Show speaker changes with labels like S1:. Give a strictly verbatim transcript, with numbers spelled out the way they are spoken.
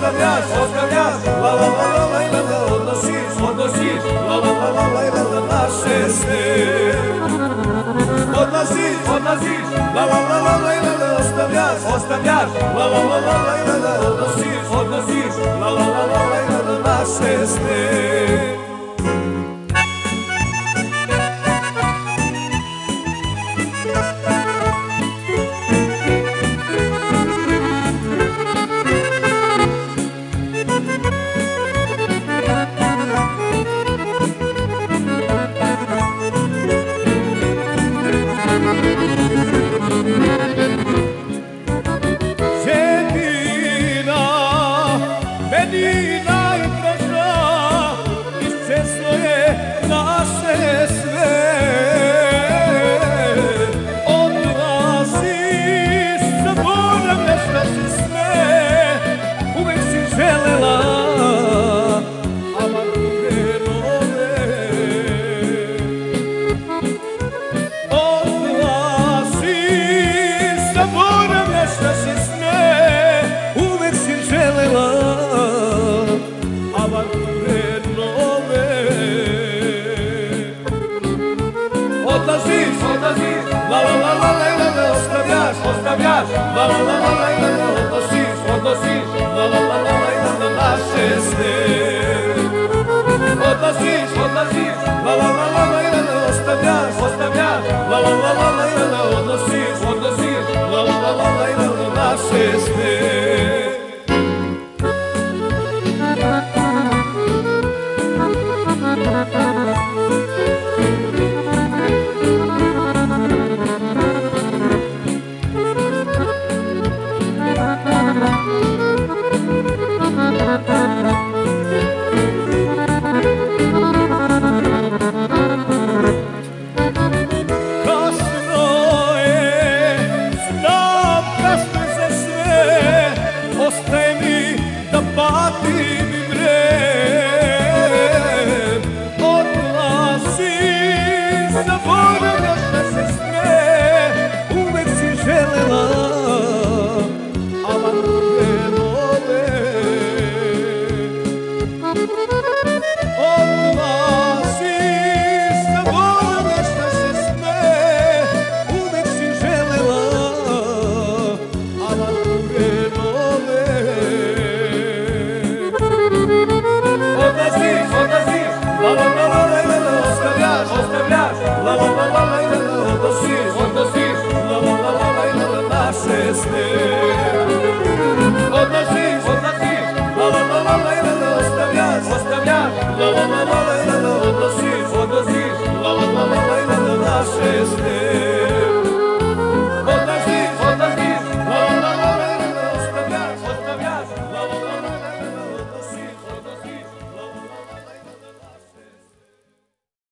S1: ostavljaš, ostavljaš, la la la la la la la, odnosiš, odnosiš, la la la la la la la, naše sne. Odnosiš, odnosiš, la la la la la la la, ostavljaš, ostavljaš, la la la la la la la, odnosiš, odnosiš, la la la la la la la, naše sne.
S2: Meni najdraža, iščezlo je naše sve. Odlaziš, zaboravljaš naše sve. Uvek si želela avanture nove. Odlaziš, zaboravljaš naše sve. Uvek si želela avanture nove. Odlaziš, odlaziš, la la la la la la, ostavljaš, ostavljaš, la la la la la la, odnosiš, odnosiš, la la la la la la, naše sne. Odlaziš, odlaziš, la la la la la la, ostavljaš, ostavljaš, la la la la la la.